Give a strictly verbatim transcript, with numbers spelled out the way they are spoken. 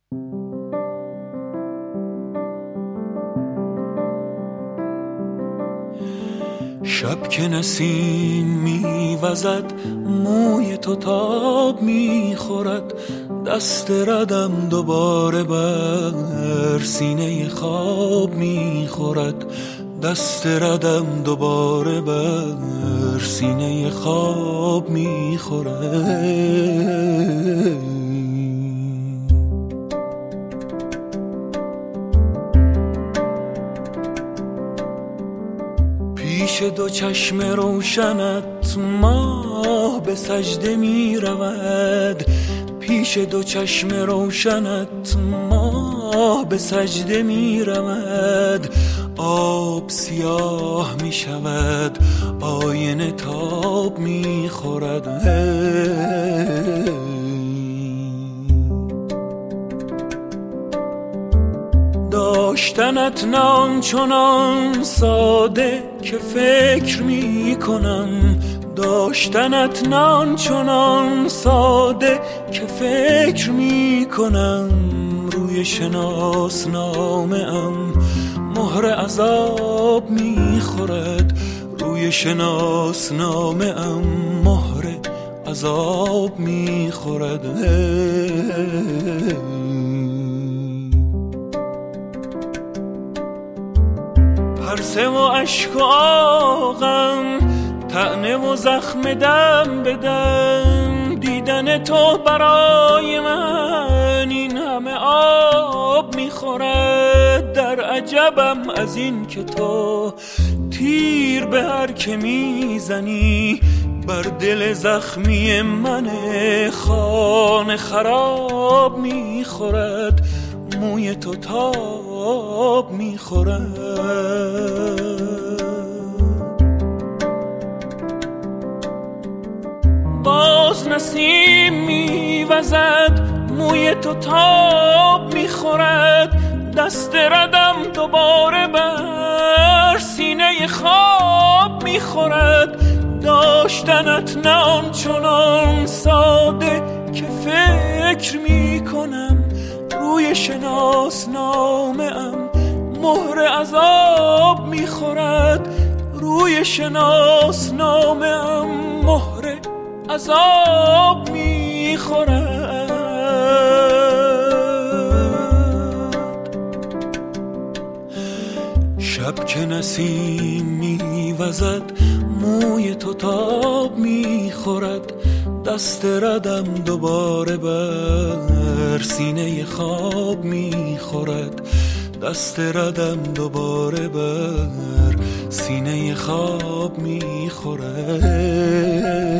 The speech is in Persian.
شب که نسیم میوزد موی تو تاب میخورد، دست ردم دوباره بر سینه خواب میخورد، دست ردم دوباره بر سینه خواب میخورد. پیش دو چشم روشنت ماه به سجده می رود، پیش دو چشم روشنت ماه به سجده می رود، آب سیاه می شود آینه تاب می خورد. داشتنت نان چنان ساده که فکر می کنم، داشتنت نان چنان ساده که فکر می کنم، روی شناسنامه ام مهر عذاب می خورد، روی شناسنامه ام مهر عذاب می خورد. پرسه و عشق و آغم طعنه و زخم دم بدم، دیدن تو برای من این همه آب میخورد. در عجبم از این که تو تیر به هر که میزنی بر دل زخمی من خانه خراب میخورد، موی تو تاب میخورد. باز نسیم میوزد موی تو تاب میخورد، دست ردم دوباره بر سینه خواب میخورد. داشتنت نه آنچنان ساده که فکر میکنم، روی شناسنامه ام مهر عذاب میخورد، روی شناسنامه ام مهر عذاب میخورد. شب که نسیم میوزد موی تو تاب میخورد، دست ردم دوباره بر سینه خواب میخورد، دست ردم دوباره بر سینه خواب میخورد.